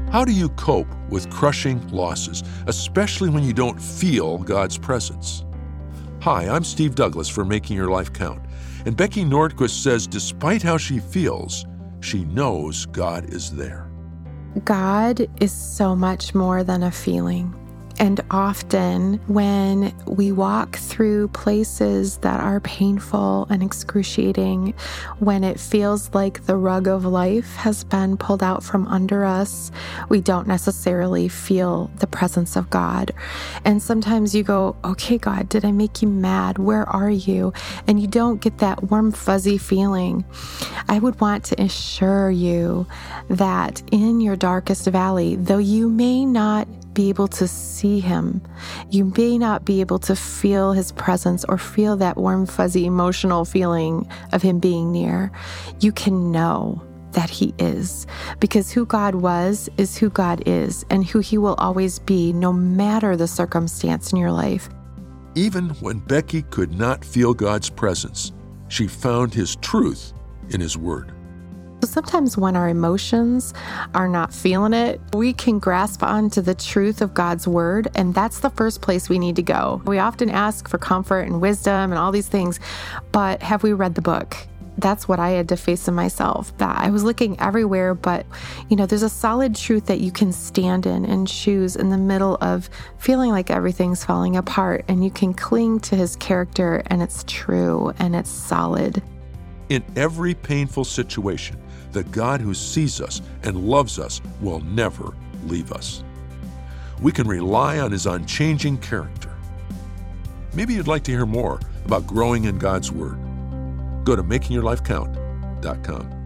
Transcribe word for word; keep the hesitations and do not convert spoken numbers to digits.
How do you cope with crushing losses, especially when you don't feel God's presence? Hi, I'm Steve Douglas for Making Your Life Count. And Becky Nordquist says despite how she feels, she knows God is there. God is so much more than a feeling. And often when we walk through places that are painful and excruciating, when it feels like the rug of life has been pulled out from under us, we don't necessarily feel the presence of God. And sometimes you go, okay, God, did I make you mad? Where are you? And you don't get that warm, fuzzy feeling. I would want to assure you that in your darkest valley, though you may not be able to see him, you may not be able to feel his presence or feel that warm, fuzzy, emotional feeling of him being near, you can know that he is, because who God was is who God is, and who he will always be, no matter the circumstance in your life. Even when Becky could not feel God's presence, she found his truth in his word. So sometimes when our emotions are not feeling it, we can grasp onto the truth of God's word, and that's the first place we need to go. We often ask for comfort and wisdom and all these things, but have we read the book? That's what I had to face in myself. That I was looking everywhere, but you know, there's a solid truth that you can stand in and choose in the middle of feeling like everything's falling apart, and you can cling to his character, and it's true and it's solid. In every painful situation, the God who sees us and loves us will never leave us. We can rely on his unchanging character. Maybe you'd like to hear more about growing in God's Word. Go to making your life count dot com.